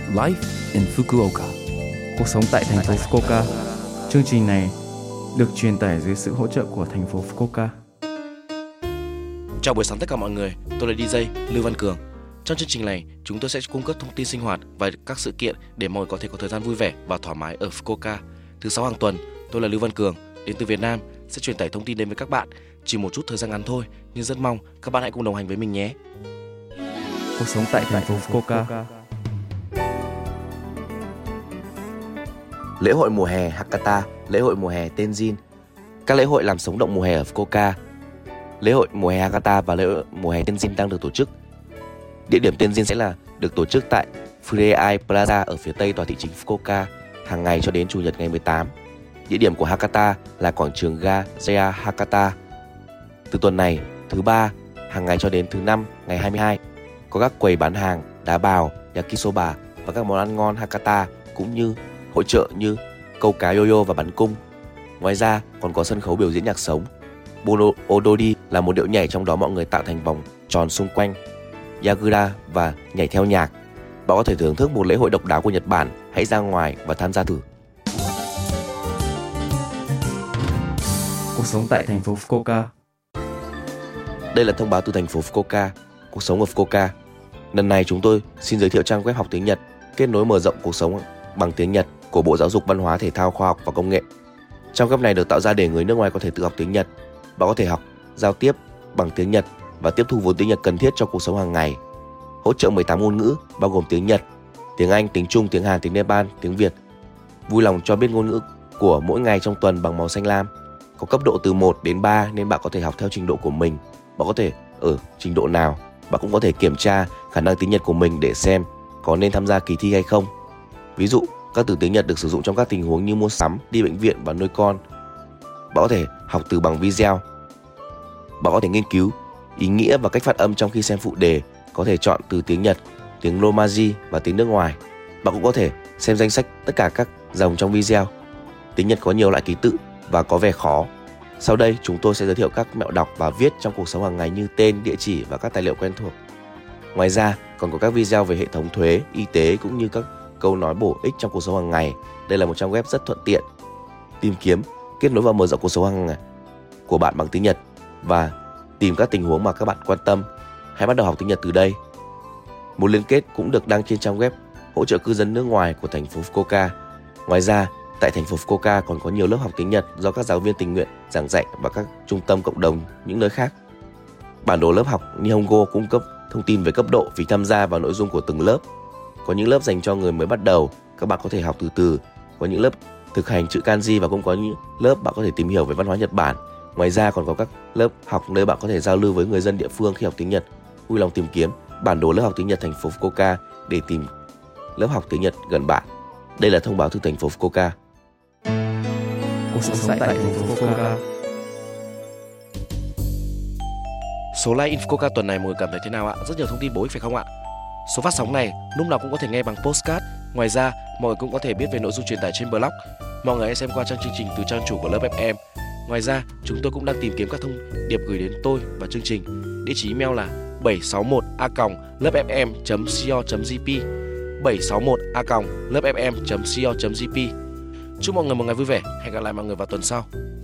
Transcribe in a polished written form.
Life in Fukuoka. Cuộc sống tại thành phố Fukuoka. Chương trình này được truyền tải dưới sự hỗ trợ của thành phố Fukuoka. Chào buổi sáng tất cả mọi người, tôi là DJ Lưu Văn Cường. Trong chương trình này, chúng tôi sẽ cung cấp thông tin sinh hoạt và các sự kiện để mọi người có thể có thời gian vui vẻ và thoải mái ở Fukuoka. Thứ 6 hàng tuần, tôi là Lưu Văn Cường, đến từ Việt Nam, sẽ truyền tải thông tin đến với các bạn. Chỉ một chút thời gian ngắn thôi, nhưng rất mong các bạn hãy cùng đồng hành với mình nhé. Cuộc sống tại thành phố Fukuoka. Lễ hội mùa hè Hakata, lễ hội mùa hè Tenzin. Các lễ hội làm sống động mùa hè ở Fukuoka. Lễ hội mùa hè Hakata và lễ hội mùa hè Tenzin đang được tổ chức. Địa điểm Tenzin sẽ được tổ chức tại Fureai Plaza ở phía tây tòa thị chính Fukuoka hàng ngày cho đến chủ nhật ngày 18. Địa điểm của Hakata là quảng trường ga Jaya Hakata. Từ tuần này, thứ ba hàng ngày cho đến thứ năm ngày 22, có các quầy bán hàng, đá bào, yakisoba và các món ăn ngon Hakata cũng như hội chợ như câu cá yo-yo và bắn cung. Ngoài ra còn có sân khấu biểu diễn nhạc sống. Odori là một điệu nhảy trong đó mọi người tạo thành vòng tròn xung quanh Yagura và nhảy theo nhạc. Bạn có thể thưởng thức một lễ hội độc đáo của Nhật Bản. Hãy ra ngoài và tham gia thử. Cuộc sống tại thành phố Fukuoka. Đây là thông báo từ thành phố Fukuoka, cuộc sống ở Fukuoka. Lần này chúng tôi xin giới thiệu trang web học tiếng Nhật, kết nối mở rộng cuộc sống bằng tiếng Nhật của Bộ Giáo dục Văn hóa Thể thao Khoa học và Công nghệ. Trang web này được tạo ra để người nước ngoài có thể tự học tiếng Nhật. Bạn có thể học, giao tiếp bằng tiếng Nhật và tiếp thu vốn tiếng Nhật cần thiết cho cuộc sống hàng ngày. Hỗ trợ 18 ngôn ngữ bao gồm tiếng Nhật, tiếng Anh, tiếng Trung, tiếng Hàn, tiếng Nepal, tiếng Việt. Vui lòng cho biết ngôn ngữ của mỗi ngày trong tuần bằng màu xanh lam. Có cấp độ từ 1 đến 3 nên bạn có thể học theo trình độ của mình. Bạn có thể ở trình độ nào. Bạn cũng có thể kiểm tra khả năng tiếng Nhật của mình để xem có nên tham gia kỳ thi hay không. Ví dụ, các từ tiếng Nhật được sử dụng trong các tình huống như mua sắm, đi bệnh viện và nuôi con. Bạn có thể học từ bằng video. Bạn có thể nghiên cứu ý nghĩa và cách phát âm trong khi xem phụ đề. Có thể chọn từ tiếng Nhật, tiếng Romaji và tiếng nước ngoài. Bạn cũng có thể xem danh sách tất cả các dòng trong video. Tiếng Nhật có nhiều loại ký tự và có vẻ khó. Sau đây chúng tôi sẽ giới thiệu các mẹo đọc và viết trong cuộc sống hàng ngày như tên, địa chỉ và các tài liệu quen thuộc. Ngoài ra còn có các video về hệ thống thuế, y tế cũng như các câu nói bổ ích trong cuộc sống hàng ngày. Đây là một trang web rất thuận tiện. Tìm kiếm, kết nối và mở rộng cuộc sống hàng ngày của bạn bằng tiếng Nhật và tìm các tình huống mà các bạn quan tâm. Hãy bắt đầu học tiếng Nhật từ đây. Một liên kết cũng được đăng trên trang web hỗ trợ cư dân nước ngoài của thành phố Fukuoka. Ngoài ra, tại thành phố Fukuoka còn có nhiều lớp học tiếng Nhật do các giáo viên tình nguyện giảng dạy và các trung tâm cộng đồng những nơi khác. Bản đồ lớp học Nihongo cung cấp thông tin về cấp độ, phí tham gia và nội dung của từng lớp. Có những lớp dành cho người mới bắt đầu, các bạn có thể học từ từ. Có những lớp thực hành chữ kanji và cũng có những lớp bạn có thể tìm hiểu về văn hóa Nhật Bản. Ngoài ra còn có các lớp học nơi bạn có thể giao lưu với người dân địa phương khi học tiếng Nhật. Vui lòng tìm kiếm bản đồ lớp học tiếng Nhật thành phố Fukuoka để tìm lớp học tiếng Nhật gần bạn. Đây là thông báo từ thành phố Fukuoka. Cuộc sống tại thành phố Fukuoka. Số like in Fukuoka tuần này mọi người cảm thấy thế nào ạ? Rất nhiều thông tin bổ ích phải không ạ? Số phát sóng này lúc nào cũng có thể nghe bằng podcast. Ngoài ra mọi người cũng có thể biết về nội dung truyền tải trên blog. Mọi người hãy xem qua trang chương trình từ trang chủ của lớp FM. Ngoài ra chúng tôi cũng đang tìm kiếm các thông điệp gửi đến tôi và chương trình. Địa chỉ email là 761a.lớpfm.co.jp 761a.lớpfm.co.jp. Chúc mọi người một ngày vui vẻ. Hẹn gặp lại mọi người vào tuần sau.